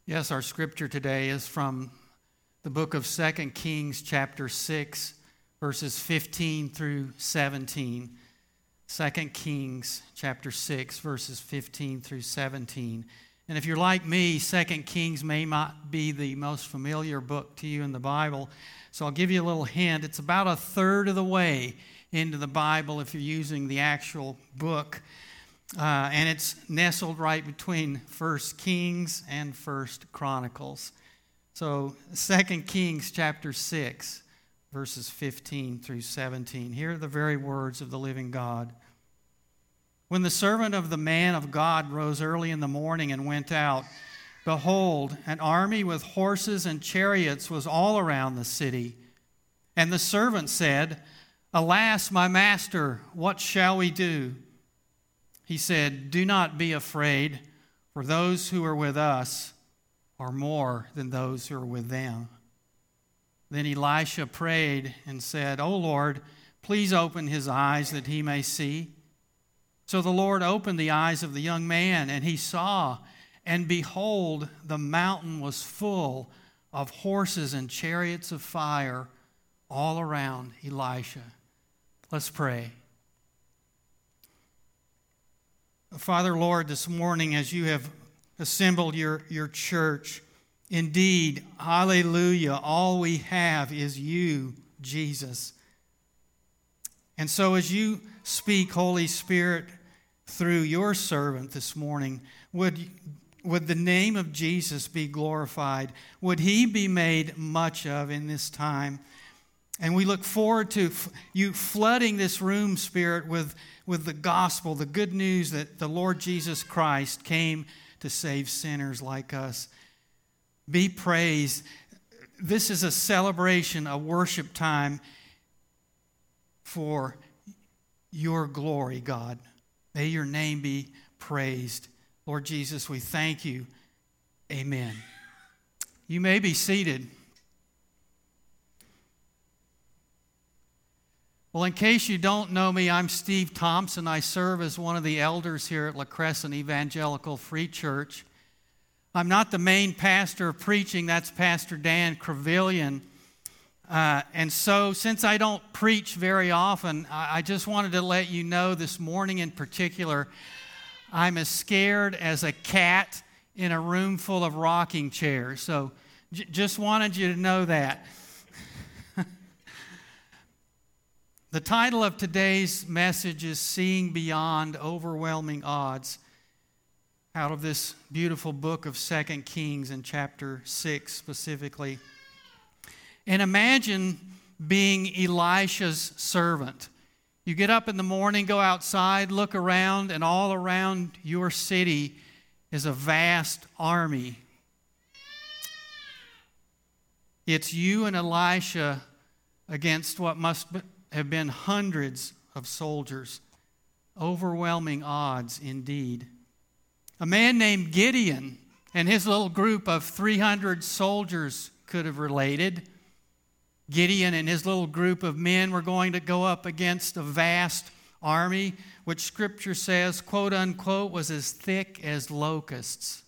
Yes, our scripture today is from the book of 2 Kings chapter 6, verses 15 through 17. 2 Kings chapter 6, verses 15 through 17. And if you're like me, 2 Kings may not be the most familiar book to you in the Bible, so I'll give you a little hint. It's about a third of the way into the Bible if you're using the actual book. And it's nestled right between 1 Kings and 1 Chronicles. So 2 Kings chapter 6, verses 15 through 17. Here are the very words of the living God. When the servant of the man of God rose early in the morning and went out, behold, an army with horses and chariots was all around the city. And the servant said, "Alas, my master, what shall we do?" He said, "Do not be afraid, for those who are with us are more than those who are with them." Then Elisha prayed and said, "O Lord, please open his eyes that he may see." So the Lord opened the eyes of the young man, and he saw, and behold, the mountain was full of horses and chariots of fire all around Elisha. Let's pray. Father, Lord, this morning as you have assembled your church, indeed, hallelujah, all we have is you, Jesus. And so as you speak, Holy Spirit, through your servant this morning, would the name of Jesus be glorified? Would he be made much of in this time? And we look forward to you flooding this room, Spirit, with the gospel, the good news that the Lord Jesus Christ came to save sinners like us. Be praised. This is a celebration, a worship time for your glory, God. May your name be praised. Lord Jesus, we thank you. Amen. You may be seated. Well, in case you don't know me, I'm Steve Thompson. I serve as one of the elders here at La Crescent Evangelical Free Church. I'm not the main pastor of preaching. That's Pastor Dan Crevillian. And so since I don't preach very often, I just wanted to let you know this morning in particular, I'm as scared as a cat in a room full of rocking chairs. So just wanted you to know that. The title of today's message is Seeing Beyond Overwhelming Odds, out of this beautiful book of 2 Kings in chapter 6 specifically. And imagine being Elisha's servant. You get up in the morning, go outside, look around, and all around your city is a vast army. It's you and Elisha against what must have been hundreds of soldiers. Overwhelming odds indeed. A man named Gideon and his little group of 300 soldiers could have related. Gideon and his little group of men were going to go up against a vast army, which Scripture says, quote unquote, was as thick as locusts.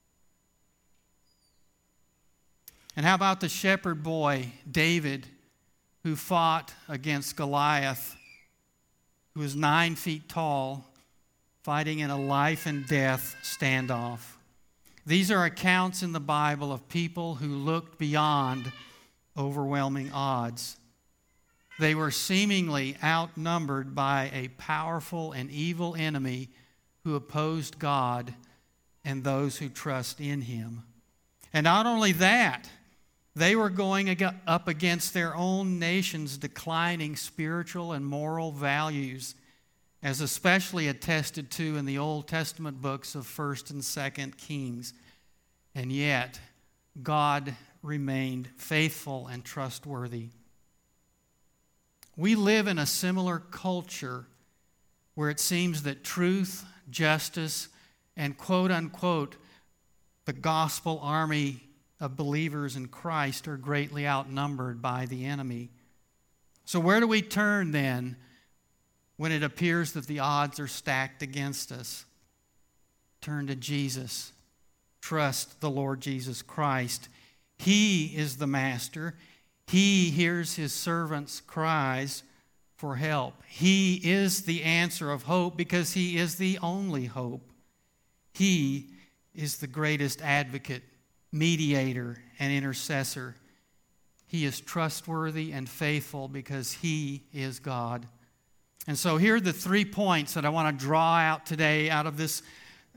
And how about the shepherd boy, David, who fought against Goliath, who was 9 feet tall, fighting in a life and death standoff. These are accounts in the Bible of people who looked beyond overwhelming odds. They were seemingly outnumbered by a powerful and evil enemy who opposed God and those who trust in him. And not only that, they were going up against their own nation's declining spiritual and moral values, as especially attested to in the Old Testament books of 1st and 2nd Kings. And yet, God remained faithful and trustworthy. We live in a similar culture where it seems that truth, justice, and quote unquote, the gospel army of believers in Christ are greatly outnumbered by the enemy. So where do we turn then when it appears that the odds are stacked against us? Turn to Jesus. trust the Lord Jesus Christ. He is the master. He hears his servants' cries for help. He is the answer of hope because he is the only hope. He is the greatest advocate, mediator, and intercessor. He is trustworthy and faithful because he is God. And so here are the 3 points that I want to draw out today out of this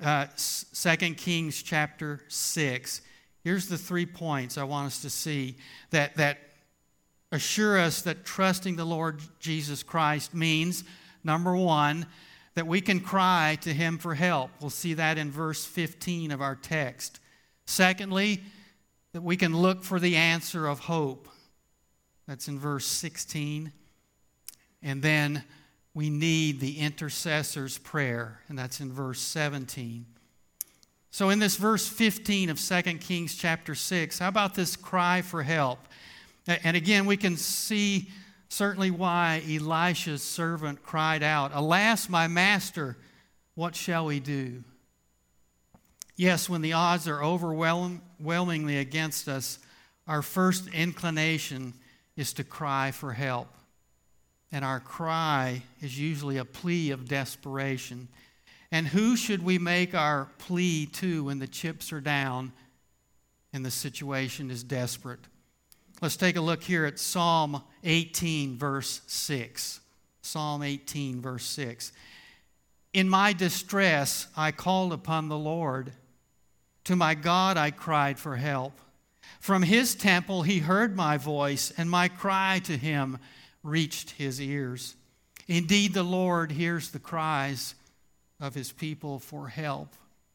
2 Kings chapter 6. Here's the 3 points I want us to see that assure us that trusting the Lord Jesus Christ means, number 1, that we can cry to him for help. We'll see that in verse 15 of our text. Secondly, that we can look for the answer of hope. That's in verse 16. And then we need the intercessor's prayer, and that's in verse 17. So in this verse 15 of 2 Kings chapter 6, how about this cry for help? And again, we can see certainly why Elisha's servant cried out, "Alas, my master, what shall we do?" Yes, when the odds are overwhelmingly against us, our first inclination is to cry for help. And our cry is usually a plea of desperation. And who should we make our plea to when the chips are down and the situation is desperate? Let's take a look here at Psalm 18, verse 6. Psalm 18, verse 6. "In my distress I called upon the Lord. To my God I cried for help. From his temple he heard my voice, and my cry to him reached his ears. Indeed, the Lord hears the cries of his people for help."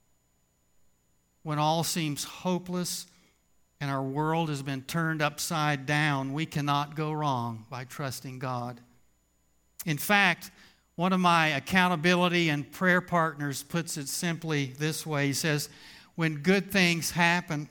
When all seems hopeless and our world has been turned upside down, we cannot go wrong by trusting God. In fact, one of my accountability and prayer partners puts it simply this way. He says, when good things happen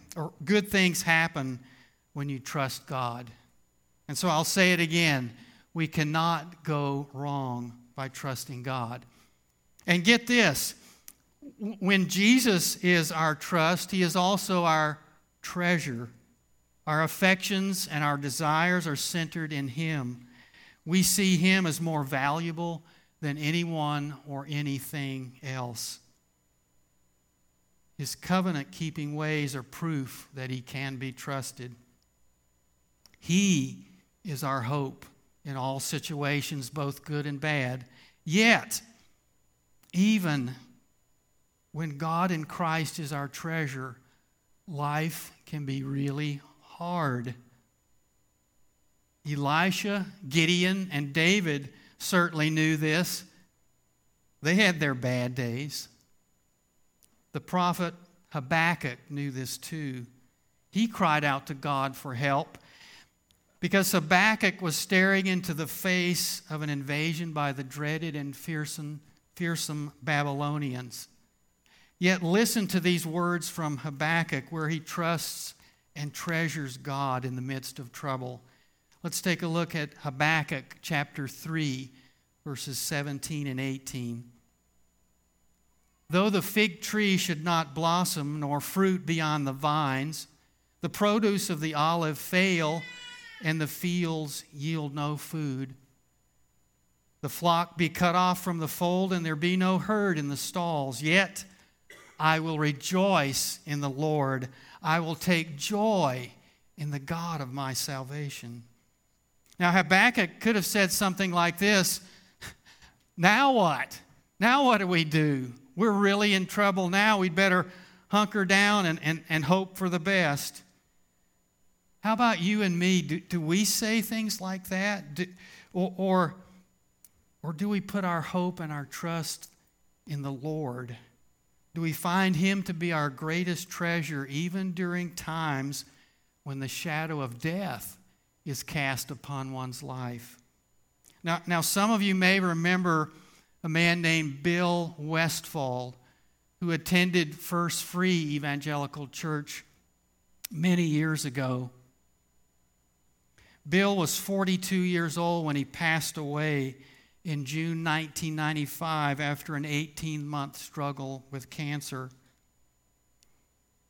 when you trust God. And so I'll say it again. We cannot go wrong by trusting God. And get this, when Jesus is our trust, he is also our treasure. Our affections and our desires are centered in him. We see him as more valuable than anyone or anything else. His covenant-keeping ways are proof that he can be trusted. He is our hope in all situations, both good and bad. Yet, even when God in Christ is our treasure, life can be really hard. Elisha, Gideon, and David certainly knew this. They had their bad days. The prophet Habakkuk knew this too. He cried out to God for help because Habakkuk was staring into the face of an invasion by the dreaded and fearsome Babylonians. Yet listen to these words from Habakkuk where he trusts and treasures God in the midst of trouble. Let's take a look at Habakkuk chapter 3, verses 17 and 18. "Though the fig tree should not blossom, nor fruit be on the vines, the produce of the olive fail, and the fields yield no food. The flock be cut off from the fold, and there be no herd in the stalls. Yet I will rejoice in the Lord. I will take joy in the God of my salvation." Now Habakkuk could have said something like this, "Now what? Now what do we do? We're really in trouble now. We'd better hunker down and hope for the best." How about you and me? Do we say things like that? Or do we put our hope and our trust in the Lord? Do we find him to be our greatest treasure even during times when the shadow of death is cast upon one's life? Now some of you may remember a man named Bill Westfall who attended First Free Evangelical Church many years ago. Bill was 42 years old when he passed away in June 1995 after an 18-month struggle with cancer.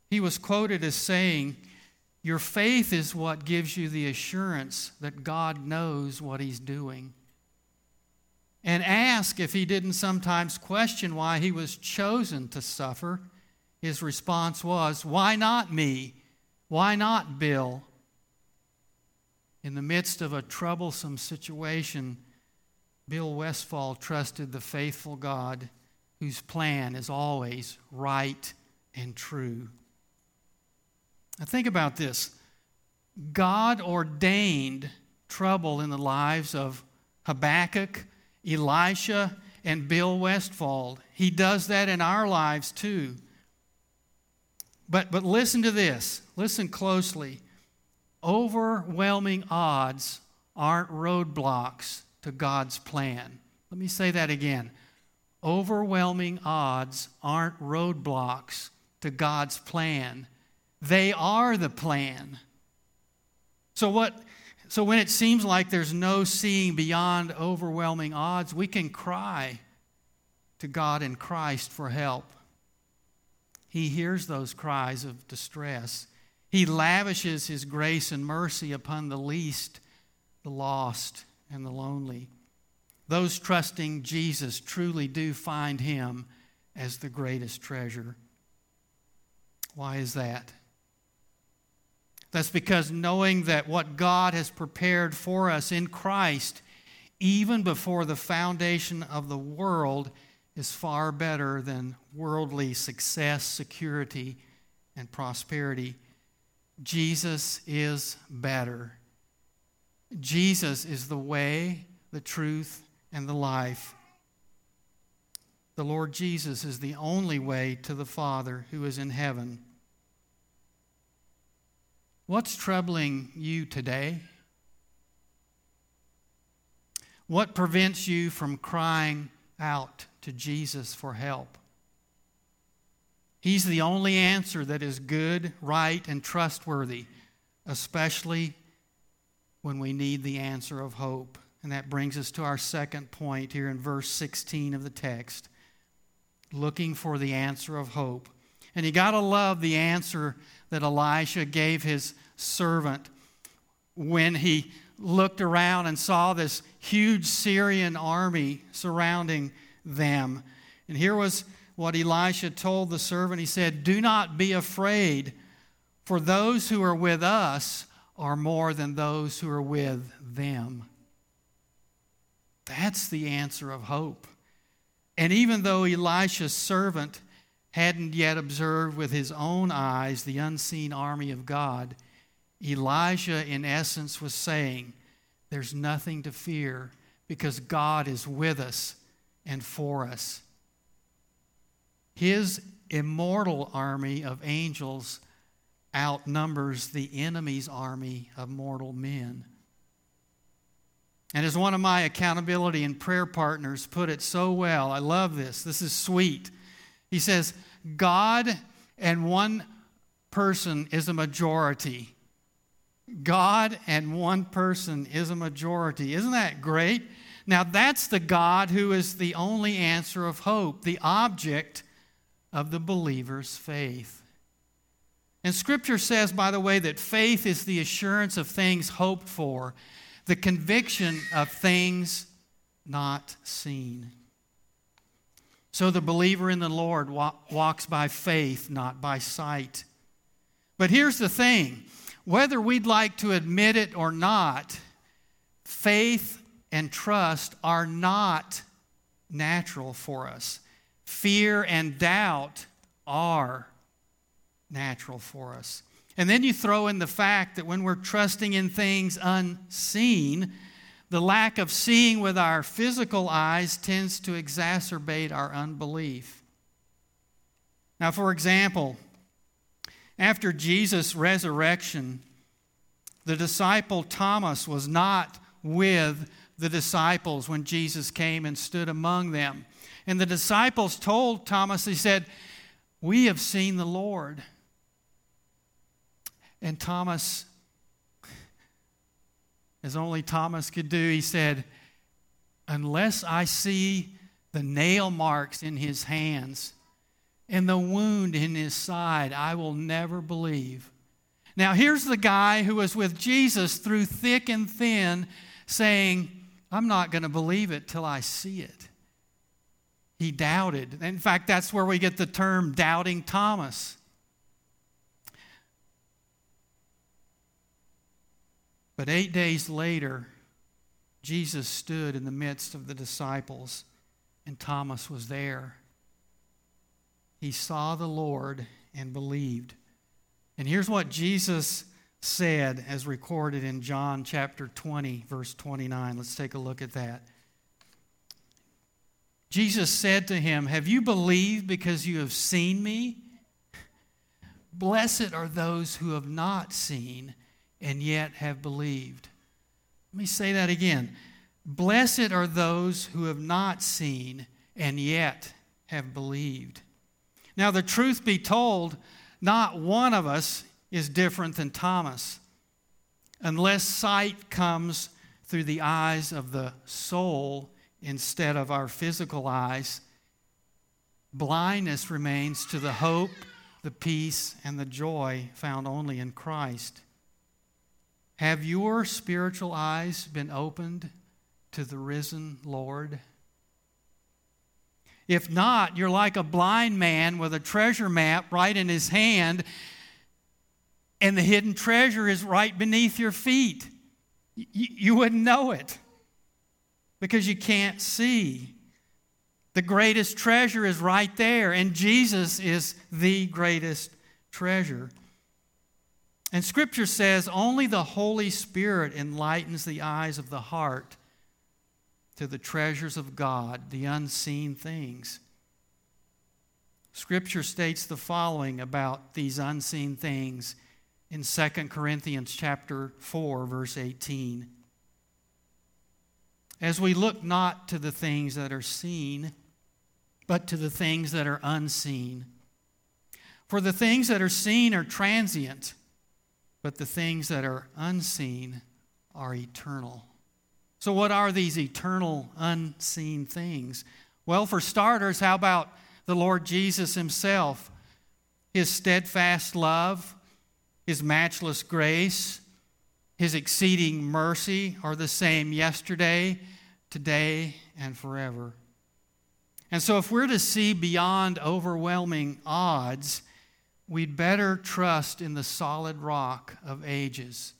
he was quoted as saying, "Your faith is what gives you the assurance that God knows what he's doing." And ask if he didn't sometimes question why he was chosen to suffer. His response was, "Why not me? Why not Bill?" In the midst of a troublesome situation, Bill Westfall trusted the faithful God whose plan is always right and true. Now think about this. God ordained trouble in the lives of Habakkuk, Elisha, and Bill Westfall. He does that in our lives too. But listen to this. Listen closely. Overwhelming odds aren't roadblocks to God's plan. Let me say that again. Overwhelming odds aren't roadblocks to God's plan. They are the plan. So when it seems like there's no seeing beyond overwhelming odds, we can cry to God in Christ for help. He hears those cries of distress. He lavishes his grace and mercy upon the least, the lost, and the lonely. Those trusting Jesus truly do find him as the greatest treasure. Why is that? That's because knowing that what God has prepared for us in Christ, even before the foundation of the world, is far better than worldly success, security, and prosperity. Jesus is better. Jesus is the way, the truth, and the life. The Lord Jesus is the only way to the Father who is in heaven. What's troubling you today? What prevents you from crying out to Jesus for help? He's the only answer that is good, right, and trustworthy, especially when we need the answer of hope. And that brings us to our second point here in verse 16 of the text. Looking for the answer of hope. And you got to love the answer that Elisha gave his servant when he looked around and saw this huge Syrian army surrounding them. And here was what Elisha told the servant. He said, "Do not be afraid, for those who are with us are more than those who are with them." That's the answer of hope. And even though Elisha's servant hadn't yet observed with his own eyes the unseen army of God, Elijah, in essence, was saying, there's nothing to fear because God is with us and for us. His immortal army of angels outnumbers the enemy's army of mortal men. And as one of my accountability and prayer partners put it so well, I love this. This is sweet. He says, God and one person is a majority. God and one person is a majority. Isn't that great? Now that's the God who is the only answer of hope, the object of the believer's faith. And Scripture says, by the way, that faith is the assurance of things hoped for, the conviction of things not seen. So the believer in the Lord walks by faith, not by sight. But here's the thing. Whether we'd like to admit it or not, faith and trust are not natural for us. Fear and doubt are natural for us. And then you throw in the fact that when we're trusting in things unseen, the lack of seeing with our physical eyes tends to exacerbate our unbelief. Now, for example, after Jesus' resurrection, the disciple Thomas was not with the disciples when Jesus came and stood among them. And the disciples told Thomas, he said, "We have seen the Lord." And Thomas, as only Thomas could do, he said, "Unless I see the nail marks in his hands and the wound in his side, I will never believe. Now here's the guy who was with Jesus through thick and thin saying, I'm not going to believe it till I see it. He doubted. In fact, that's where we get the term doubting Thomas. But 8 days later, Jesus stood in the midst of the disciples, and Thomas was there. He saw the Lord and believed. And here's what Jesus said as recorded in John chapter 20, verse 29. Let's take a look at that. Jesus said to him, have you believed because you have seen me? Blessed are those who have not seen and yet have believed. Let me say that again. Blessed are those who have not seen and yet have believed. Now, the truth be told, not one of us is different than Thomas. Unless sight comes through the eyes of the soul instead of our physical eyes, blindness remains to the hope, the peace, and the joy found only in Christ. Have your spiritual eyes been opened to the risen Lord? If not, you're like a blind man with a treasure map right in his hand, and the hidden treasure is right beneath your feet. You wouldn't know it because you can't see. The greatest treasure is right there, and Jesus is the greatest treasure. And Scripture says only the Holy Spirit enlightens the eyes of the heart to the treasures of God, the unseen things. Scripture states the following about these unseen things in 2 Corinthians chapter 4, verse 18. As we look not to the things that are seen, but to the things that are unseen. For the things that are seen are transient, but the things that are unseen are eternal. So what are these eternal, unseen things? Well, for starters, how about the Lord Jesus himself? His steadfast love, his matchless grace, his exceeding mercy are the same yesterday, today, and forever. And so if we're to see beyond overwhelming odds, we'd better trust in the solid rock of ages,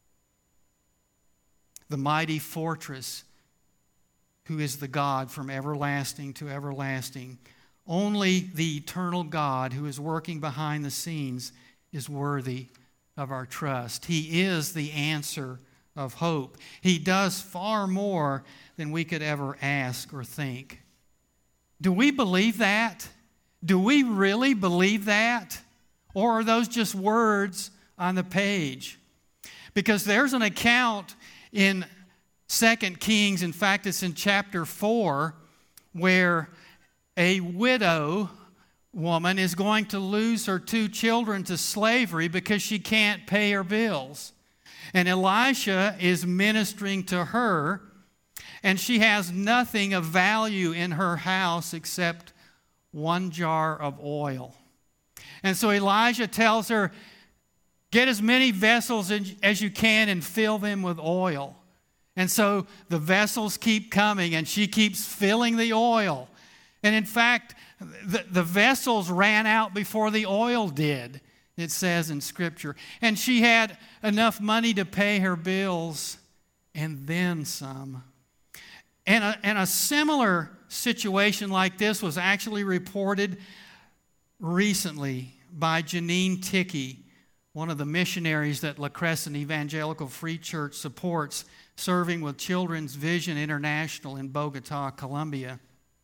the mighty fortress who is the God from everlasting to everlasting. Only the eternal God who is working behind the scenes is worthy of our trust. He is the answer of hope. He does far more than we could ever ask or think. Do we believe that? Do we really believe that? Or are those just words on the page? Because there's an account in 2 Kings, in fact it's in chapter 4, where a widow woman is going to lose her 2 children to slavery because she can't pay her bills. And Elisha is ministering to her, and she has nothing of value in her house except 1 jar of oil. And so Elijah tells her, get as many vessels as you can and fill them with oil. And so the vessels keep coming, and she keeps filling the oil. And in fact, the vessels ran out before the oil did, it says in Scripture. And she had enough money to pay her bills and then some. And a similar situation like this was actually reported recently by Janine Tickey, one of the missionaries that La Crescent Evangelical Free Church supports, serving with Children's Vision International in Bogota, Colombia.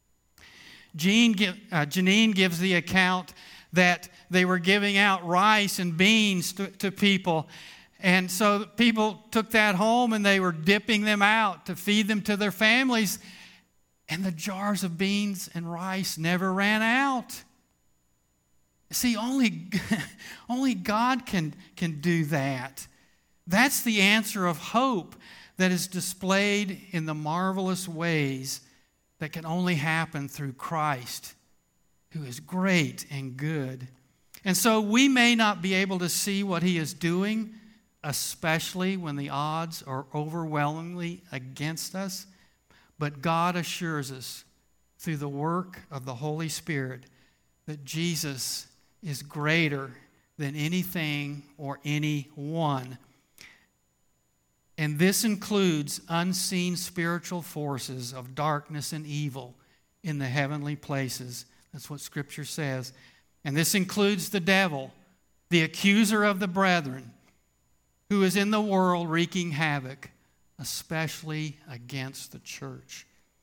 Janine gives the account that they were giving out rice and beans to people. And so people took that home and they were dipping them out to feed them to their families. And the jars of beans and rice never ran out. See, only God can do that. That's the answer of hope that is displayed in the marvelous ways that can only happen through Christ. who is great and good. And so we may not be able to see what he is doing, especially when the odds are overwhelmingly against us, but God assures us through the work of the Holy Spirit that Jesus is greater than anything or anyone. And this includes unseen spiritual forces of darkness and evil in the heavenly places. That's what Scripture says. And this includes the devil, the accuser of the brethren, who is in the world wreaking havoc, especially against the church.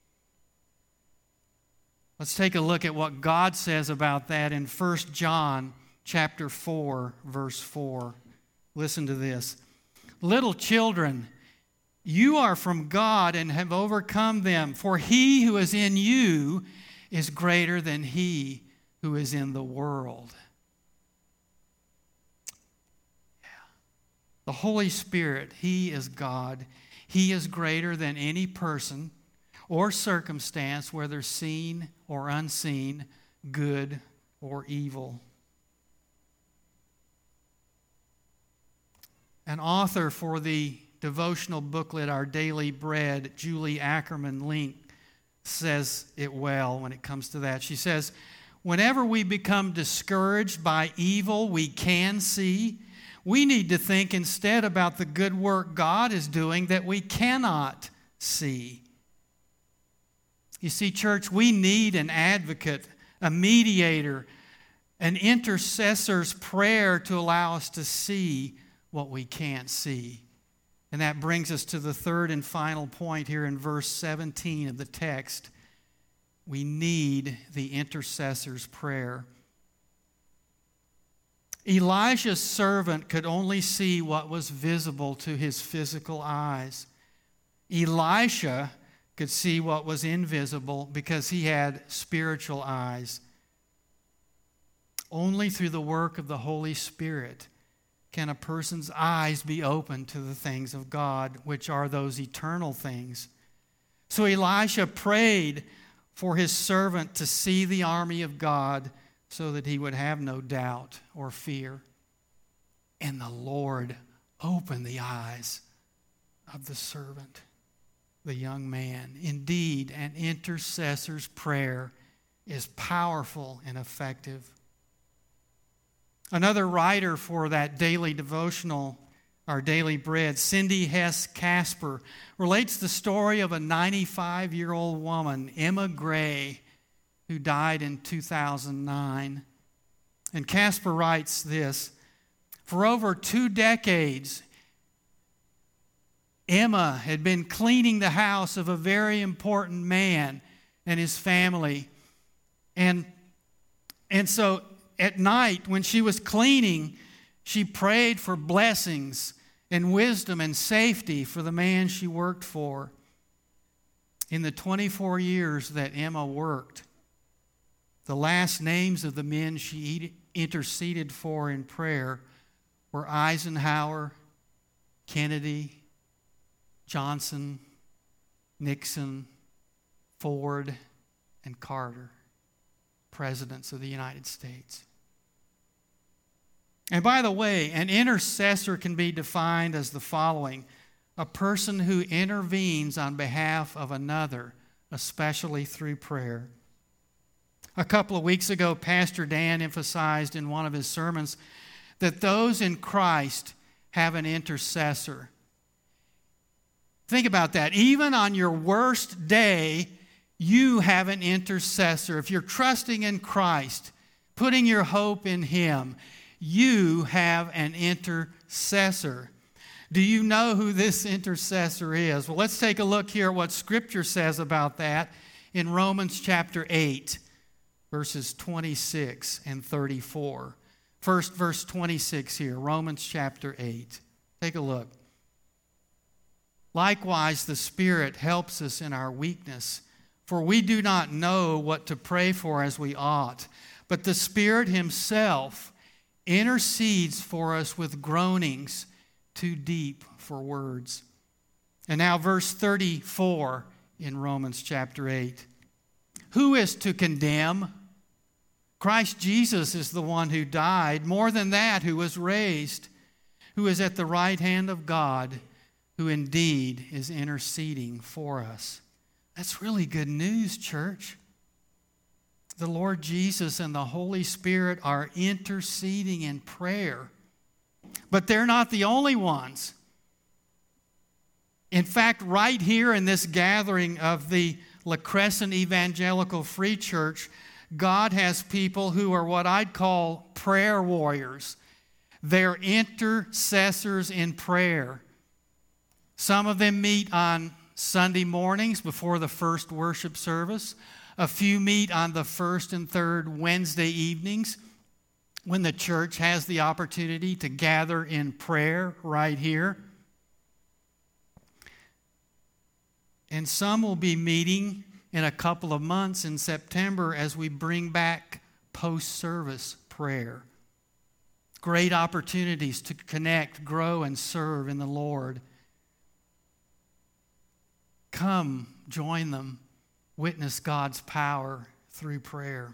Let's take a look at what God says about that in 1 John chapter 4, verse 4. Listen to this. Little children, you are from God and have overcome them, for he who is in you is greater than he who is in the world. The Holy Spirit, he is God. He is greater than any person or circumstance, whether seen or unseen, good or evil. An author for the devotional booklet, Our Daily Bread, Julie Ackerman Link, says it well when it comes to that. She says, whenever we become discouraged by evil we can see, we need to think instead about the good work God is doing that we cannot see. You see, church, we need an advocate, a mediator, an intercessor's prayer to allow us to see what we can't see. And that brings us to the third and final point here in verse 17 of the text. We need the intercessor's prayer. Elijah's servant could only see what was visible to his physical eyes. Elisha could see what was invisible because he had spiritual eyes. Only through the work of the Holy Spirit can a person's eyes be opened to the things of God, which are those eternal things. So Elisha prayed for his servant to see the army of God so that he would have no doubt or fear. And the Lord opened the eyes of the servant, the young man. Indeed, an intercessor's prayer is powerful and effective. Another writer for that daily devotional, Our Daily Bread, Cindy Hess Casper, relates the story of a 95-year-old woman, Emma Gray, who died in 2009. And Casper writes this, for over 2 decades, Emma had been cleaning the house of a very important man and his family. And so at night when she was cleaning, she prayed for blessings and wisdom and safety for the man she worked for. In the 24 years that Emma worked, the last names of the men she interceded for in prayer were Eisenhower, Kennedy, Johnson, Nixon, Ford, and Carter, presidents of the United States. And by the way, an intercessor can be defined as the following: a person who intervenes on behalf of another, especially through prayer. A couple of weeks ago, Pastor Dan emphasized in one of his sermons that those in Christ have an intercessor. Think about that. Even on your worst day, you have an intercessor. If you're trusting in Christ, putting your hope in Him, you have an intercessor. Do you know who this intercessor is? Well, let's take a look here at what Scripture says about that in Romans chapter 8, verses 26 and 34. First, verse 26 here, Romans chapter 8. Take a look. Likewise, the Spirit helps us in our weakness, for we do not know what to pray for as we ought, but the Spirit Himself intercedes for us with groanings too deep for words. And now verse 34 in Romans chapter 8. Who is to condemn? Christ Jesus is the one who died. More than that, who was raised, who is at the right hand of God, who indeed is interceding for us. That's really good news, church. The Lord Jesus and the Holy Spirit are interceding in prayer. But they're not the only ones. In fact, right here in this gathering of the La Crescent Evangelical Free Church, God has people who are what I'd call prayer warriors. They're intercessors in prayer. Some of them meet on Sunday mornings before the first worship service. A few meet on the first and third Wednesday evenings when the church has the opportunity to gather in prayer right here. And some will be meeting in a couple of months in September as we bring back post-service prayer. Great opportunities to connect, grow, and serve in the Lord. Come, join them, witness God's power through prayer.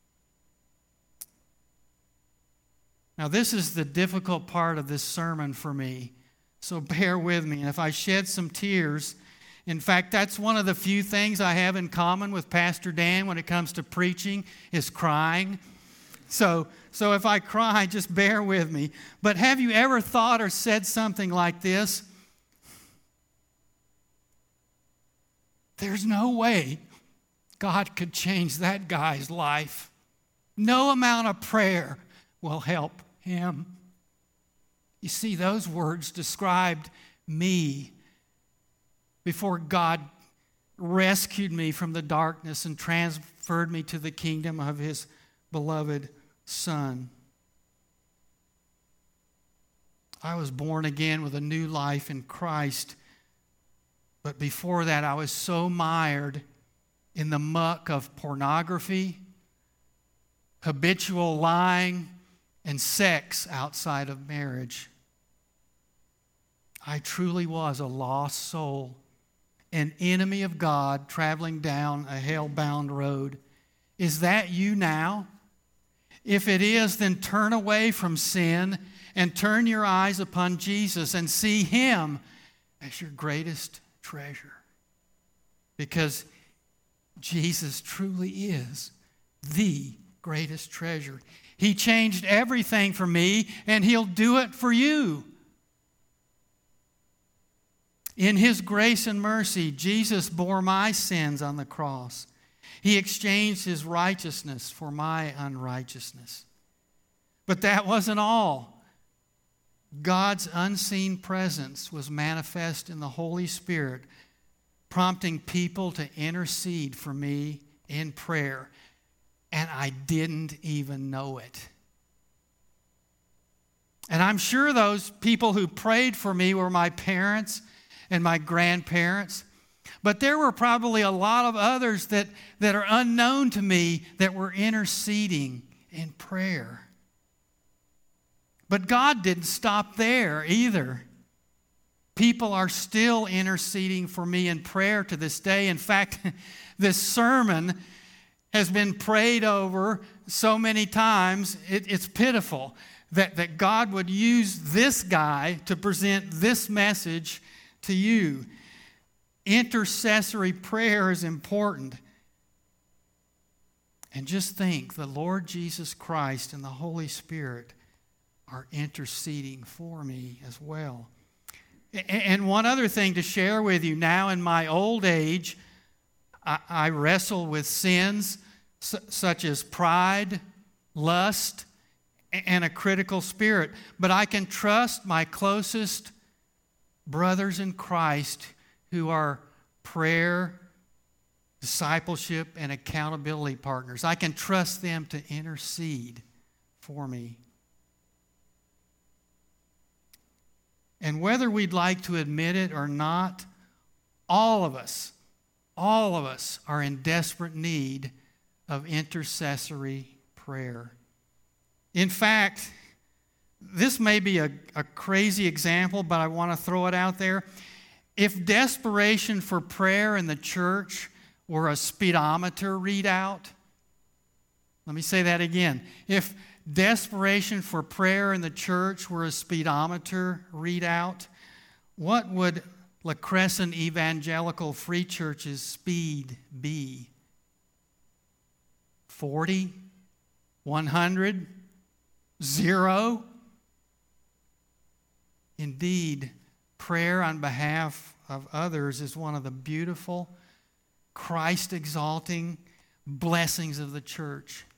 Now, this is the difficult part of this sermon for me, so bear with me. And if I shed some tears, in fact, that's one of the few things I have in common with Pastor Dan when it comes to preaching, is crying. So if I cry, just bear with me. But have you ever thought or said something like this? There's no way God could change that guy's life. No amount of prayer will help him. You see, those words described me before God rescued me from the darkness and transferred me to the kingdom of His beloved Son. I was born again with a new life in Christ. But before that, I was so mired in the muck of pornography, habitual lying, and sex outside of marriage. I truly was a lost soul, an enemy of God traveling down a hell-bound road. Is that you now? If it is, then turn away from sin and turn your eyes upon Jesus and see Him as your greatest treasure. Because Jesus truly is the greatest treasure. He changed everything for me, and He'll do it for you. In His grace and mercy, Jesus bore my sins on the cross. He exchanged His righteousness for my unrighteousness. But that wasn't all. God's unseen presence was manifest in the Holy Spirit, prompting people to intercede for me in prayer. And I didn't even know it. And I'm sure those people who prayed for me were my parents and my grandparents. But there were probably a lot of others that are unknown to me that were interceding in prayer. But God didn't stop there either. People are still interceding for me in prayer to this day. In fact, this sermon has been prayed over so many times, it's pitiful that God would use this guy to present this message to you. Intercessory prayer is important. And just think, the Lord Jesus Christ and the Holy Spirit are interceding for me as well. And one other thing to share with you, now in my old age, I wrestle with sins such as pride, lust, and a critical spirit. But I can trust my closest brothers in Christ who are prayer, discipleship, and accountability partners. I can trust them to intercede for me. And whether we'd like to admit it or not, all of us are in desperate need of intercessory prayer. In fact, this may be a crazy example, but I want to throw it out there. If desperation for prayer in the church were a speedometer readout, Let me say that again. If desperation for prayer in the church were a speedometer readout, what would La Crescent Evangelical Free Church's speed be? 40? 100? 0? Indeed, prayer on behalf of others is one of the beautiful, Christ-exalting blessings of the church.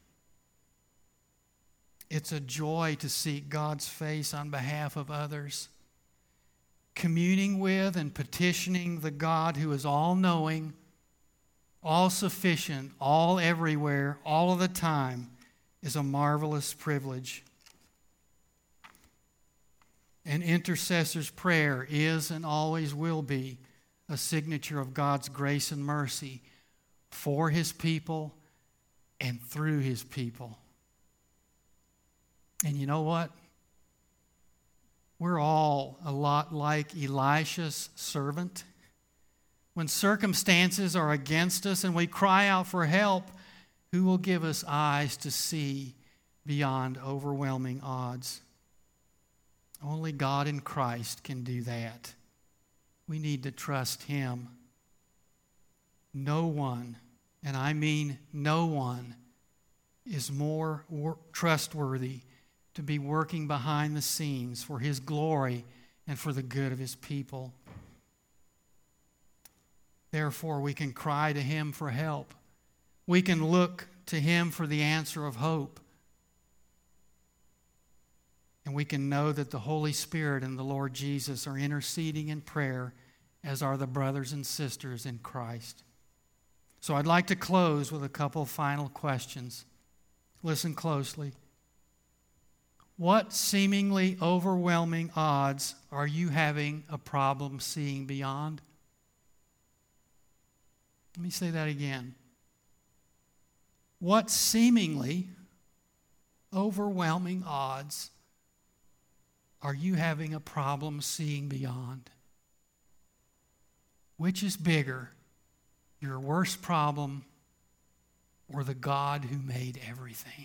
It's a joy to seek God's face on behalf of others, communing with and petitioning the God who is all-knowing, all-sufficient, all everywhere, all of the time, is a marvelous privilege. An intercessor's prayer is and always will be a signature of God's grace and mercy for His people and through His people. And you know what? We're all a lot like Elisha's servant. When circumstances are against us and we cry out for help, who will give us eyes to see beyond overwhelming odds? Only God in Christ can do that. We need to trust Him. No one, and I mean no one, is more trustworthy to be working behind the scenes for His glory and for the good of His people. Therefore, we can cry to Him for help. We can look to Him for the answer of hope. And we can know that the Holy Spirit and the Lord Jesus are interceding in prayer, as are the brothers and sisters in Christ. So I'd like to close with a couple of final questions. Listen closely. What seemingly overwhelming odds are you having a problem seeing beyond? Let me say that again. What seemingly overwhelming odds are you having a problem seeing beyond? Which is bigger, your worst problem or the God who made everything?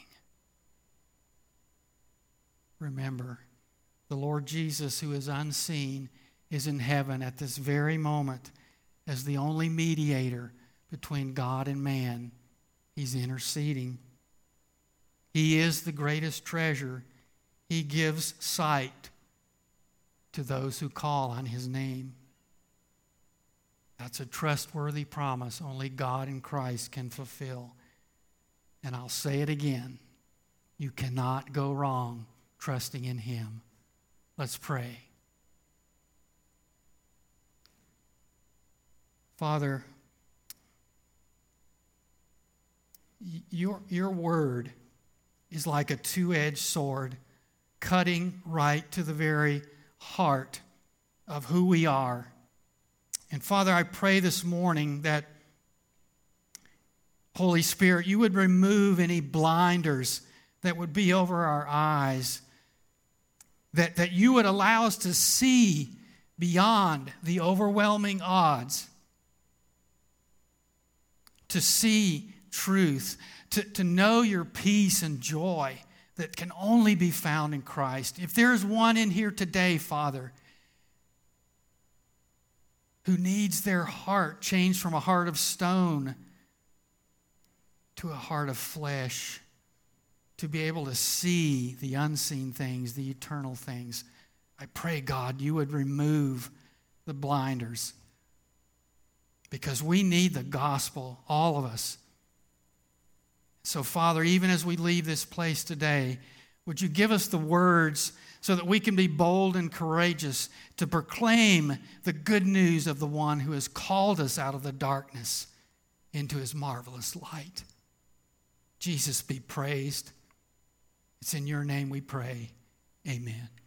Remember, the Lord Jesus, who is unseen, is in heaven at this very moment as the only mediator between God and man. He's interceding. He is the greatest treasure. He gives sight to those who call on His name. That's a trustworthy promise only God in Christ can fulfill. And I'll say it again. You cannot go wrong trusting in Him. Let's pray. Father, your word is like a two-edged sword, cutting right to the very heart of who we are. And Father, I pray this morning that, Holy Spirit, you would remove any blinders that would be over our eyes, that you would allow us to see beyond the overwhelming odds, to see truth, to know your peace and joy that can only be found in Christ. If there's one in here today, Father, who needs their heart changed from a heart of stone to a heart of flesh, to be able to see the unseen things, the eternal things, I pray, God, you would remove the blinders, because we need the gospel, all of us. So, Father, even as we leave this place today, would you give us the words so that we can be bold and courageous to proclaim the good news of the one who has called us out of the darkness into His marvelous light. Jesus be praised. It's in your name we pray. Amen.